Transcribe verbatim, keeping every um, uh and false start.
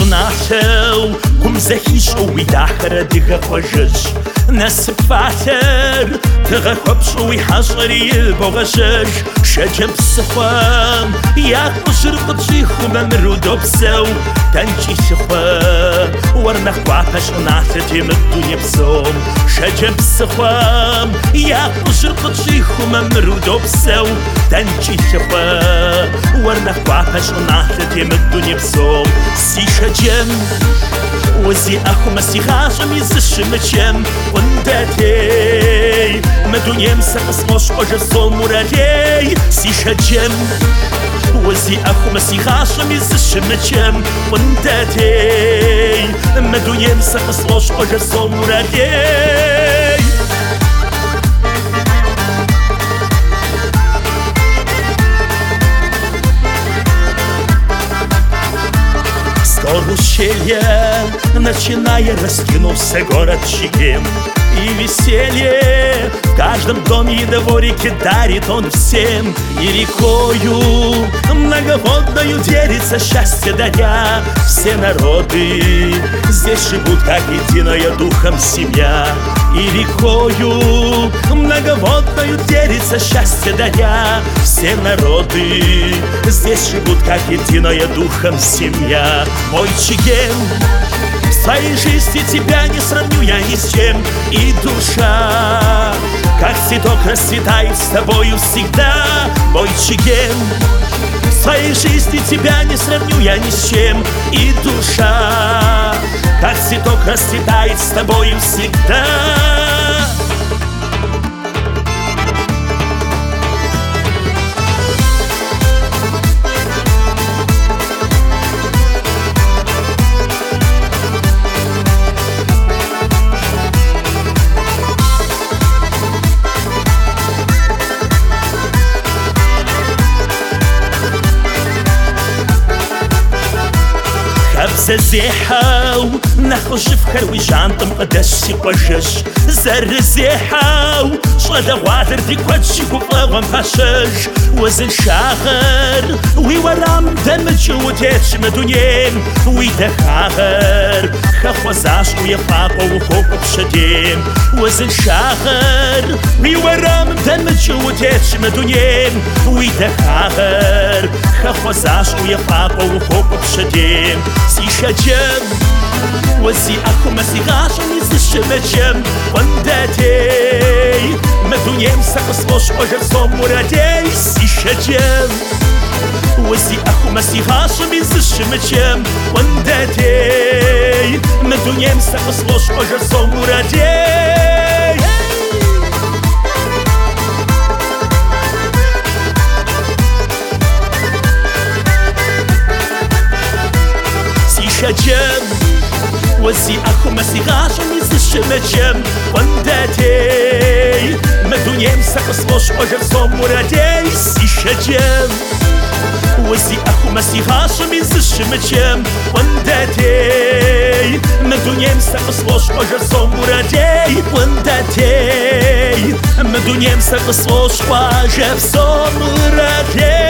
ناتو كم زخيش وي داخر دغه خوجش نسفاتر تغه خبش وي حصري البغشش شجم السخوام يا قشر قدشي خمم رودوبسو تنجي سخوام ورنا قواقش ناتتي من الدنيا بسوم شجم السخوام يا قشر قدشي خمم رودوبسو تنجي سخوام ورنا قواقش ناتتي من الدنيا بسوم سي شجم وزي أخو مسي غاشم يزشمشم ونداتي مدونيم سقسموش أجر صول مرادي سي شجم وزي أخو مسي غاشم يزشمشم ونداتي مدونيم سقسموش أجر صول مرادي Скоро ущелье, начиная, раскинулся город Чигим. И веселье в каждом доме и дворике дарит он всем. И рекою многоводною делится счастье даря. Все народы здесь живут как единая духом семья. И рекою многоводною делится счастье даря. Все народы здесь живут как единая духом семья. Мой Чигим, в своей жизни тебя не сравню я ни с чем. И душа, как цветок, расцветает с тобою всегда. Мой Чигим, в своей жизни тебя не сравню я ни с чем. И душа, как цветок, расцветает с тобою всегда. زيحاو نخرج في خروي جانطم قداش يقجش زر زيحاو شغل غوادر ديك وادشي وفاغم فاشش وزن شاغر وي ورام دمج وديتش مدونيم وي دخاغر خخوزاش وي فاقو وخوك بشديم وزن شاغر وي ورام دمج وديتش مدونيم وي دخاغر خخوزاش وي فاقو وخوك بشديم شجم وزي أخو مسي غاشم يزشمشم ونداتي مدونيم سقسموش أجر صوم مرادي سي شجم وزي أخو مسي غاشم يزشمشم ونداتي مدونيم سقسموش أجر صوم مرادي شجم وزي أخو مسي غاشم يزشمشم ونداتي مدونيم سقسموش أجر صوم مرادي سي شجم وزي أخو مسي غاشم يزشمشم ونداتي مدونيم سقسموش أجر صوم مرادي ونداتي مدونيم سقسموش أجر صوم مرادي